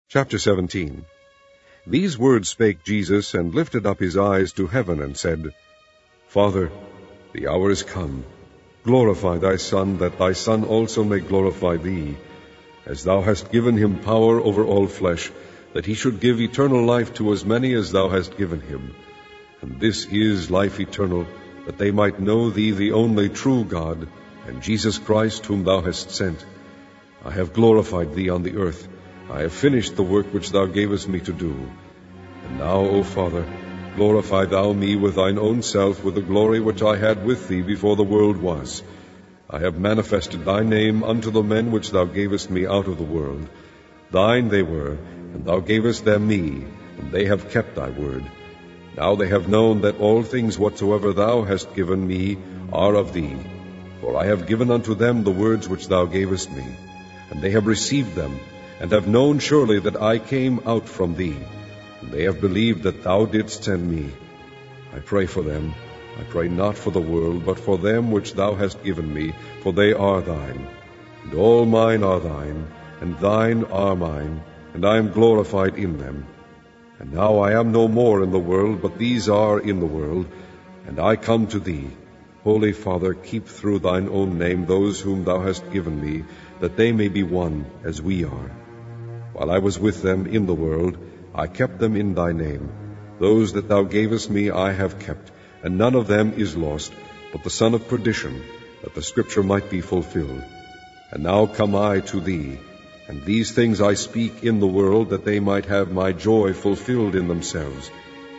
Chapter 17. These words spake Jesus, and lifted up his eyes to heaven, and said, Father, the hour is come. Glorify thy Son, that thy Son also may glorify thee, as thou hast given him power over all flesh, that he should give eternal life to as many as thou hast given him. And this is life eternal, that they might know thee, the only true God, and Jesus Christ, whom thou hast sent. I have glorified thee on the earth. I have finished the work which thou gavest me to do. And now, O Father, glorify thou me with thine own self, with the glory which I had with thee before the world was. I have manifested thy name unto the men which thou gavest me out of the world. Thine they were, and thou gavest them me, and they have kept thy word. Now they have known that all things whatsoever thou hast given me are of thee. For I have given unto them the words which thou gavest me, and they have received them, and have known surely that I came out from thee, and they have believed that thou didst send me. I pray for them. I pray not for the world, but for them which thou hast given me, for they are thine. And all mine are thine, and thine are mine, and I am glorified in them. And now I am no more in the world, but these are in the world, and I come to thee. Holy Father, keep through thine own name those whom thou hast given me, that they may be one as we are. While I was with them in the world, I kept them in thy name. Those that thou gavest me I have kept, and none of them is lost, but the son of perdition, that the scripture might be fulfilled. And now come I to thee, and these things I speak in the world, that they might have my joy fulfilled in themselves.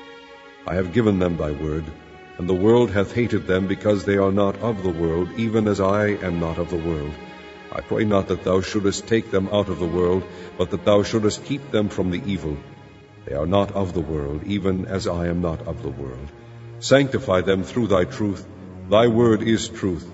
I have given them thy word, and the world hath hated them, because they are not of the world, even as I am not of the world. I pray not that thou shouldest take them out of the world, but that thou shouldest keep them from the evil. They are not of the world, even as I am not of the world. Sanctify them through thy truth. Thy word is truth.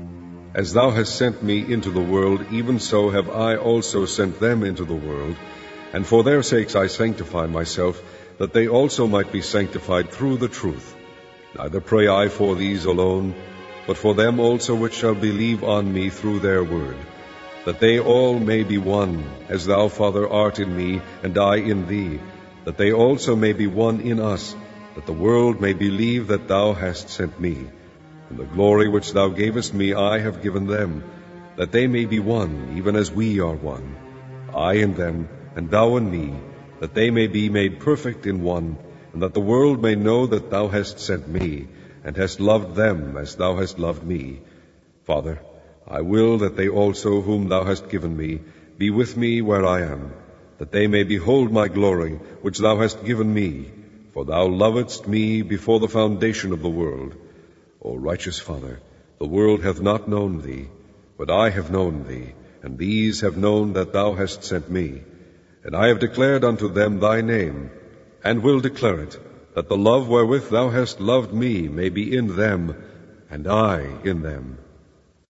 As thou hast sent me into the world, even so have I also sent them into the world. And for their sakes I sanctify myself, that they also might be sanctified through the truth. Neither pray I for these alone, but for them also which shall believe on me through their word, that they all may be one, as thou, Father, art in me, and I in thee, that they also may be one in us, that the world may believe that thou hast sent me. And the glory which thou gavest me I have given them, that they may be one, even as we are one, I in them, and thou in me, that they may be made perfect in one, and that the world may know that thou hast sent me, and hast loved them as thou hast loved me. Father, I will that they also whom thou hast given me be with me where I am, that they may behold my glory which thou hast given me, for thou lovedst me before the foundation of the world. O righteous Father, the world hath not known thee, but I have known thee, and these have known that thou hast sent me. And I have declared unto them thy name, and will declare it, that the love wherewith thou hast loved me may be in them, and I in them.